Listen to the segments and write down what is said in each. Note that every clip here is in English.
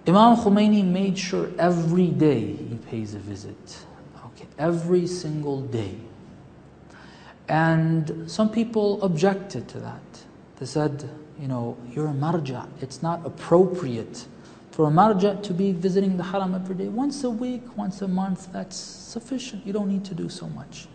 Imam Khomeini made sure every day he pays a visit. Okay, every single day. And some people objected to that. They said, you're a marja. It's not appropriate for a marja to be visiting the haram every day. Once a week, once a month, that's sufficient. You don't need to do so much.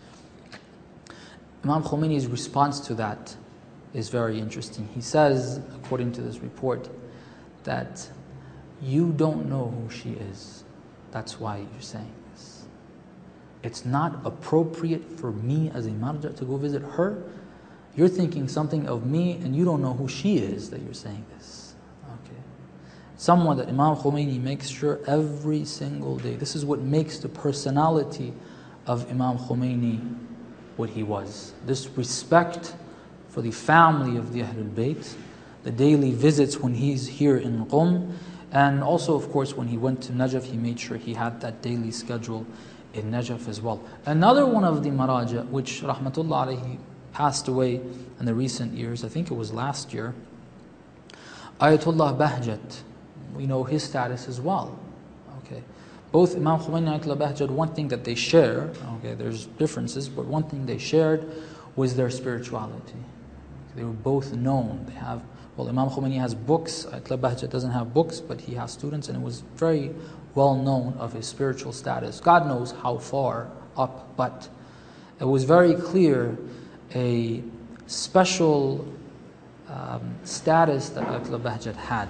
Imam Khomeini's response to that is very interesting. He says, according to this report, that you don't know who she is. That's why you're saying this. It's not appropriate for me as a marja to go visit her. You're thinking something of me and you don't know who she is that you're saying this. Okay. Someone that Imam Khomeini makes sure every single day. This is what makes the personality of Imam Khomeini what he was. This respect for the family of the Ahlul Bayt, the daily visits when he's here in Qum, and also, of course, when he went to Najaf, he made sure he had that daily schedule in Najaf as well. Another one of the Maraja, which Rahmatullah alayhi passed away in the recent years, I think it was last year, Ayatollah Bahjat. We know his status as well. Okay, both Imam Khomeini and Ayatollah Bahjat, one thing that they share, okay, there's differences, but one thing they shared was their spirituality. They were both known. They have, Imam Khomeini has books, Ayatollah Bahjat doesn't have books, but he has students, and it was very well known of his spiritual status. God knows how far up, but it was very clear a special status that Ayatollah Bahjat had.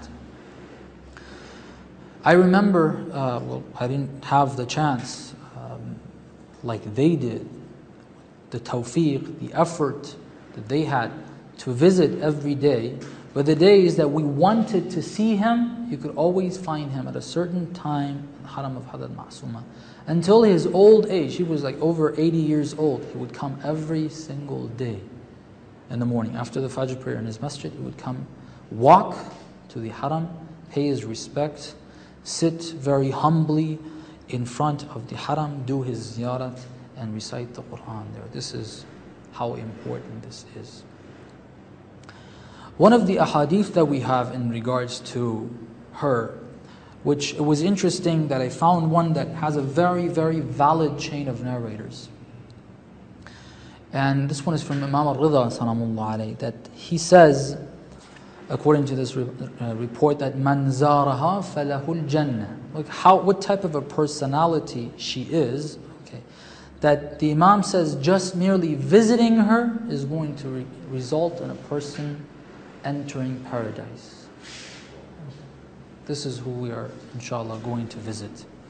I remember, I didn't have the chance like they did, the tawfiq, the effort that they had to visit every day. But the days that we wanted to see him, you could always find him at a certain time in the Haram of Hadrat Ma'suma. Until his old age, he was like over 80 years old, he would come every single day in the morning. After the Fajr prayer in his masjid, he would come, walk to the Haram, pay his respects, sit very humbly in front of the Haram, do his ziyarat, and recite the Quran there. This is how important this is. One of the ahadith that we have in regards to her, which it was interesting that I found one that has a very, very valid chain of narrators. And this one is from Imam al-Ridha, salamullah alayhi, that he says, according to this report, that man zaraha falahul jannah. Like what type of a personality she is, okay, that the Imam says just merely visiting her is going to result in a person entering paradise. This is who we are, inshallah, going to visit.